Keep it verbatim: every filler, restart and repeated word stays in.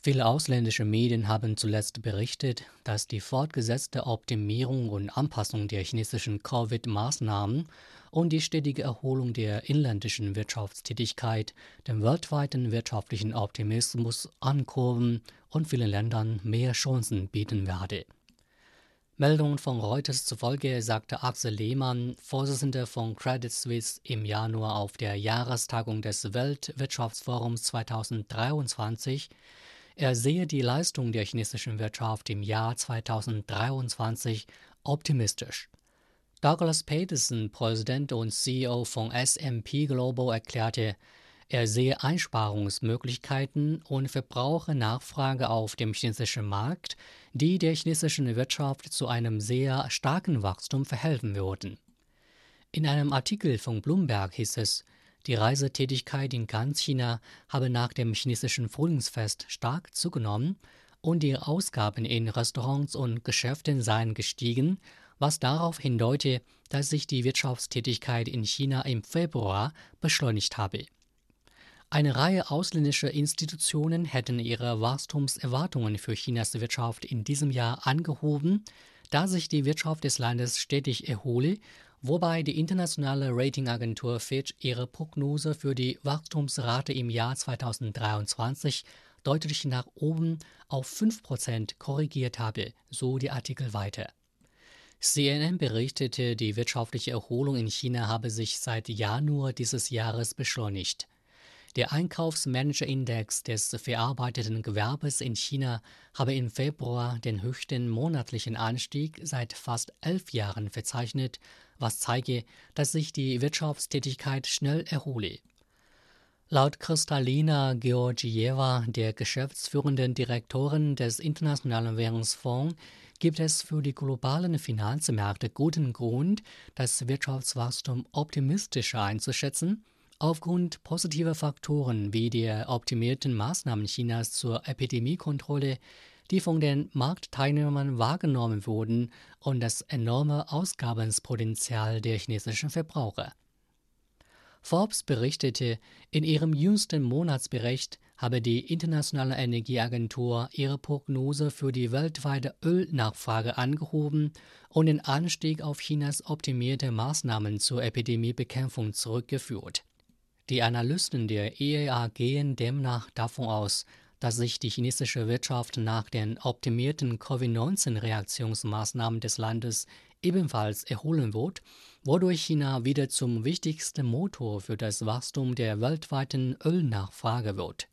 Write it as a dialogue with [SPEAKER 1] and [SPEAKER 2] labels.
[SPEAKER 1] Viele ausländische Medien haben zuletzt berichtet, dass die fortgesetzte Optimierung und Anpassung der chinesischen Covid-Maßnahmen und die stetige Erholung der inländischen Wirtschaftstätigkeit den weltweiten wirtschaftlichen Optimismus ankurbeln und vielen Ländern mehr Chancen bieten werde. Meldungen von Reuters zufolge sagte Axel Lehmann, Vorsitzender von Credit Suisse, im Januar auf der Jahrestagung des Weltwirtschaftsforums zweitausenddreiundzwanzig, er sehe die Leistung der chinesischen Wirtschaft im Jahr zweitausenddreiundzwanzig optimistisch. Douglas Peterson, Präsident und C E O von S and P Global, erklärte, er sehe Einsparungsmöglichkeiten und Verbrauchernachfrage auf dem chinesischen Markt, die der chinesischen Wirtschaft zu einem sehr starken Wachstum verhelfen würden. In einem Artikel von Bloomberg hieß es, die Reisetätigkeit in ganz China habe nach dem chinesischen Frühlingsfest stark zugenommen und die Ausgaben in Restaurants und Geschäften seien gestiegen, was darauf hindeute, dass sich die Wirtschaftstätigkeit in China im Februar beschleunigt habe. Eine Reihe ausländischer Institutionen hätten ihre Wachstumserwartungen für Chinas Wirtschaft in diesem Jahr angehoben, da sich die Wirtschaft des Landes stetig erhole, wobei die internationale Ratingagentur Fitch ihre Prognose für die Wachstumsrate im Jahr zweitausenddreiundzwanzig deutlich nach oben auf fünf Prozent korrigiert habe, so die Artikel weiter. C N N berichtete, die wirtschaftliche Erholung in China habe sich seit Januar dieses Jahres beschleunigt. Der Einkaufsmanagerindex des verarbeiteten Gewerbes in China habe im Februar den höchsten monatlichen Anstieg seit fast elf Jahren verzeichnet, was zeige, dass sich die Wirtschaftstätigkeit schnell erhole. Laut Kristalina Georgieva, der geschäftsführenden Direktorin des Internationalen Währungsfonds, gibt es für die globalen Finanzmärkte guten Grund, das Wirtschaftswachstum optimistischer einzuschätzen, aufgrund positiver Faktoren wie der optimierten Maßnahmen Chinas zur Epidemiekontrolle, die von den Marktteilnehmern wahrgenommen wurden, und das enorme Ausgabenspotenzial der chinesischen Verbraucher. Forbes berichtete, in ihrem jüngsten Monatsbericht habe die Internationale Energieagentur ihre Prognose für die weltweite Ölnachfrage angehoben und den Anstieg auf Chinas optimierte Maßnahmen zur Epidemiebekämpfung zurückgeführt. Die Analysten der E A A gehen demnach davon aus, dass sich die chinesische Wirtschaft nach den optimierten Covid neunzehn Reaktionsmaßnahmen des Landes ebenfalls erholen wird, wodurch China wieder zum wichtigsten Motor für das Wachstum der weltweiten Ölnachfrage wird.